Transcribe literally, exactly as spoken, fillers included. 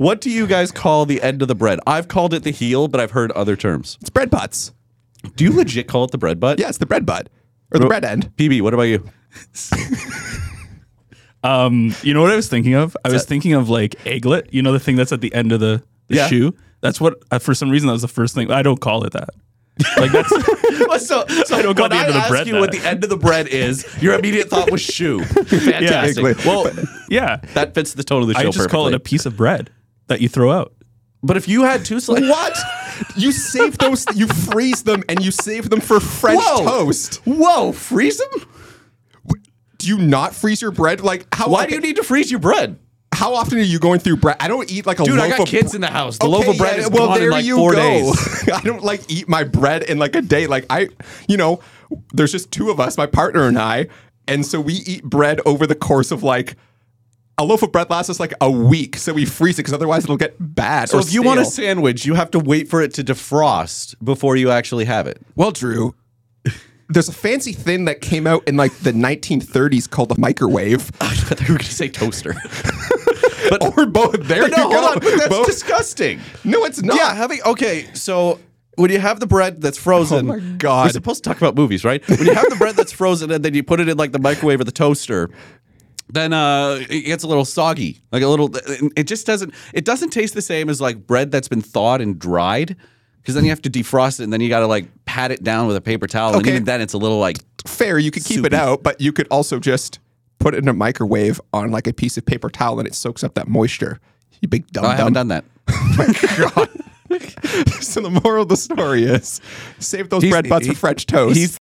What do you guys call the end of the bread? I've called it the heel, but I've heard other terms. It's bread butts. Do you legit call it the bread butt? Yeah, it's the bread butt or the Well, bread end. P B, what about you? Um, you know what I was thinking of? I was thinking of like egglet. You know the thing that's at the end of the, the Yeah. shoe. That's what. Uh, for some reason, that was the first thing. I don't call it that. Like that's. so, so I don't call when the I end of the ask bread you that. what the end of the bread is, your immediate thought was shoe. Fantastic. Egglet. Well, Yeah, that fits the tone of the show I just perfectly. call it a piece of bread that you throw out. But if you had two slices, What? You save those, you freeze them, and you save them for French Whoa. toast. Whoa, freeze them? Do you not freeze your bread? Like how? Why do you need to freeze your bread? How often are you going through bread? I don't eat like a Dude, loaf I got of kids in the house. The loaf of bread is well, gone there in like you four go. days. I don't like eat my bread in like a day. Like I, you know, there's just two of us, my partner and I, and so we eat bread over the course of like. A loaf of bread lasts us like a week, so we freeze it because otherwise it'll get bad. So or if you want a stale. sandwich, you have to wait for it to defrost before you actually have it. Well, Drew, there's a fancy thing that came out in like the nineteen thirties called a microwave. I thought you were going to say toaster. but Or both. There but you no, go. hold on. But that's Both. disgusting. No, it's not. Yeah, having okay. So when you have the bread that's frozen, Oh my God. we're supposed to talk about movies, right? When you have the bread that's frozen and then you put it in like the microwave or the toaster, then uh, it gets a little soggy, like a little. It just doesn't. It doesn't taste the same as like bread that's been thawed and dried, because then you have to defrost it and then you got to like pat it down with a paper towel, and Okay. even then it's a little like. Fair, you could keep Soupy. it out, but you could also just put it in a microwave on like a piece of paper towel and it soaks up that moisture. You big dumb Oh, I haven't dumb. done that. God. So the moral of the story is save those He's- bread butts he- for French toast. He's